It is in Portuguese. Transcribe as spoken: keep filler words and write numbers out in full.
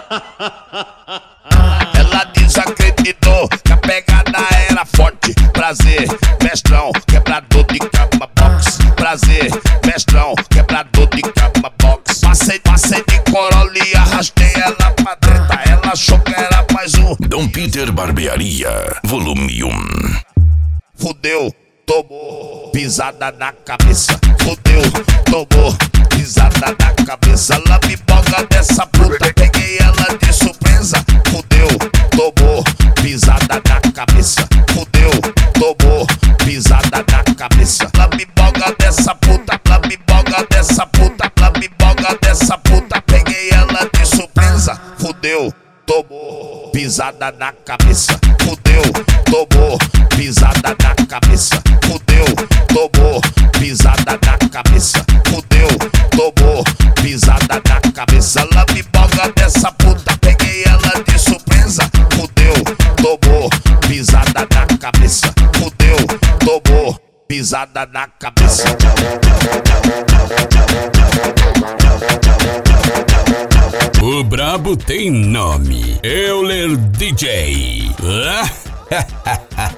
Ela desacreditou que a pegada era forte. Prazer, mestrão, quebrador de cama box. Prazer, mestrão, quebrador de cama box. Passei, passei de Corolla e arrastei ela pra treta. Ela achou que era mais um Dom Peter Barbearia, volume um. Fudeu, tomou pisada na cabeça. Fudeu, tomou pisada na cabeça. Lambiboga dessa puta, peguei ela de surpresa. Fudeu, tomou pisada na cabeça. Fudeu, tomou pisada na cabeça. Lambiboga dessa puta, lambiboga dessa puta, lambiboga dessa puta, peguei ela de surpresa. Fudeu, tomou pisada na cabeça. Fudeu, tomou pisada na cabeça. Fudeu, tomou pisada na cabeça. Fudeu, tomou pisada na cabeça. Lambiboga dessa puta, peguei ela de surpresa. Fudeu, tomou pisada na cabeça. Fudeu, tomou pisada na cabeça. O brabo tem nome, Euler D J.